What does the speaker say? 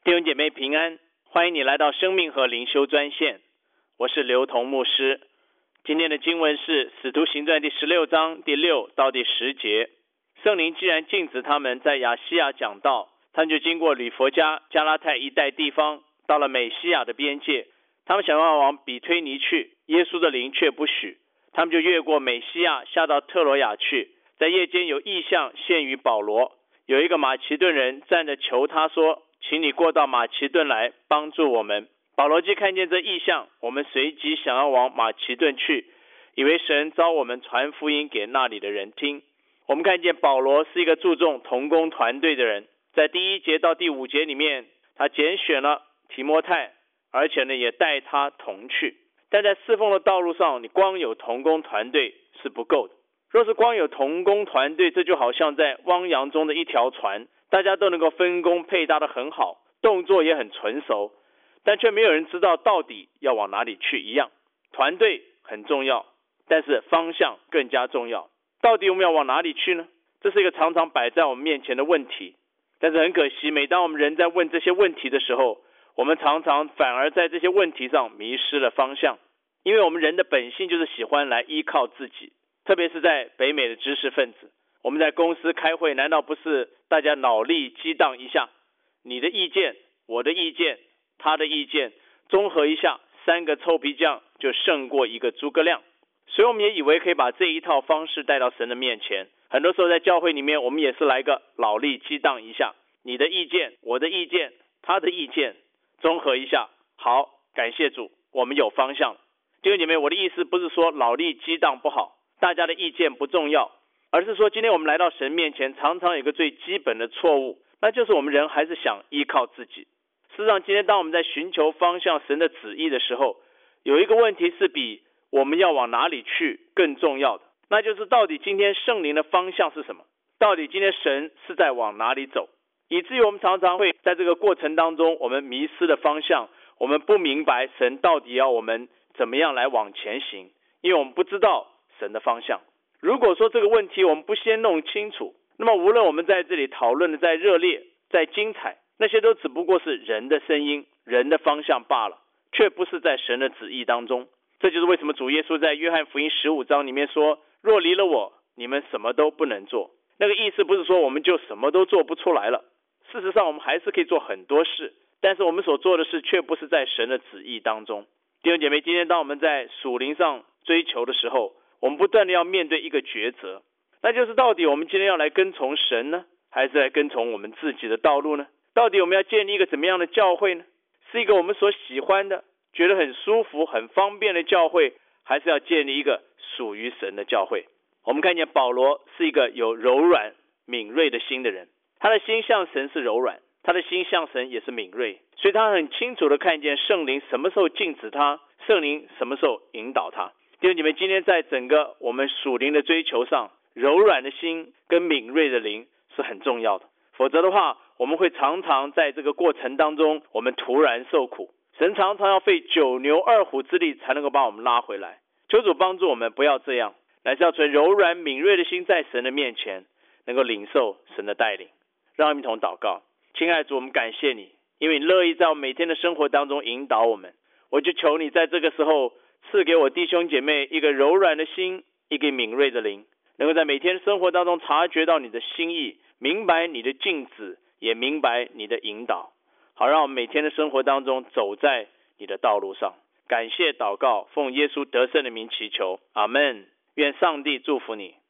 弟兄姐妹平安，欢迎你来到生命和灵修专线，我是刘同牧师。今天的经文是使徒行传第16章第6到第10节。圣灵既然禁止他们在亚细亚讲道，他们就经过吕弗家、加拉太一带地方，到了美西亚的边界。他们想要往比推尼去，耶稣的灵却不许。他们就越过美西亚，下到特罗亚去。在夜间有异象现于保罗，有一个马其顿人站着求他说，请你过到马其顿来帮助我们。保罗既看见这异象，我们随即想要往马其顿去，以为神召我们传福音给那里的人听。我们看见保罗是一个注重同工团队的人，在第1节到第5节里面，他拣选了提摩太，而且呢也带他同去。但在侍奉的道路上，你光有同工团队是不够的。若是光有同工团队，这就好像在汪洋中的一条船，大家都能够分工配搭得很好，动作也很纯熟，但却没有人知道到底要往哪里去一样。团队很重要，但是方向更加重要。到底我们要往哪里去呢？这是一个常常摆在我们面前的问题。但是很可惜，每当我们人在问这些问题的时候，我们常常反而在这些问题上迷失了方向。因为我们人的本性就是喜欢来依靠自己，特别是在北美的知识分子，我们在公司开会，难道不是大家脑力激荡一下，你的意见、我的意见、他的意见综合一下，3个臭皮匠就胜过1个诸葛亮。所以我们也以为可以把这一套方式带到神的面前。很多时候在教会里面，我们也是来个脑力激荡一下，你的意见、我的意见、他的意见综合一下，好，感谢主，我们有方向。弟兄姐妹，我的意思不是说脑力激荡不好，大家的意见不重要，而是说今天我们来到神面前，常常有一个最基本的错误，那就是我们人还是想依靠自己。事实上，今天当我们在寻求方向、神的旨意的时候，有一个问题是比我们要往哪里去更重要的，那就是到底今天圣灵的方向是什么？到底今天神是在往哪里走？以至于我们常常会在这个过程当中，我们迷失了方向，我们不明白神到底要我们怎么样来往前行，因为我们不知道神的方向。如果说这个问题我们不先弄清楚，那么无论我们在这里讨论的再热烈、再精彩，那些都只不过是人的声音、人的方向罢了，却不是在神的旨意当中。这就是为什么主耶稣在约翰福音15章里面说，若离了我，你们什么都不能做。那个意思不是说我们就什么都做不出来了，事实上我们还是可以做很多事，但是我们所做的事却不是在神的旨意当中。弟兄姐妹，今天当我们在属灵上追求的时候，我们不断的要面对一个抉择，那就是到底我们今天要来跟从神呢，还是来跟从我们自己的道路呢？到底我们要建立一个怎么样的教会呢？是一个我们所喜欢的，觉得很舒服、很方便的教会，还是要建立一个属于神的教会？我们看见保罗是一个有柔软、敏锐的心的人，他的心向神是柔软，他的心向神也是敏锐，所以他很清楚的看见圣灵什么时候禁止他，圣灵什么时候引导他。弟兄姐妹，今天在整个我们属灵的追求上，柔软的心跟敏锐的灵是很重要的，否则的话，我们会常常在这个过程当中，我们突然受苦。神常常要费9牛2虎之力才能够把我们拉回来。求主帮助我们不要这样，乃是要存柔软敏锐的心，在神的面前能够领受神的带领。让我们一同祷告。亲爱的主，我们感谢你，因为你乐意在我们每天的生活当中引导我们。我就求你在这个时候赐给我弟兄姐妹一个柔软的心，一个敏锐的灵，能够在每天生活当中察觉到你的心意，明白你的禁止，也明白你的引导，好让我们每天的生活当中走在你的道路上。感谢祷告，奉耶稣得胜的名祈求，阿们。愿上帝祝福你。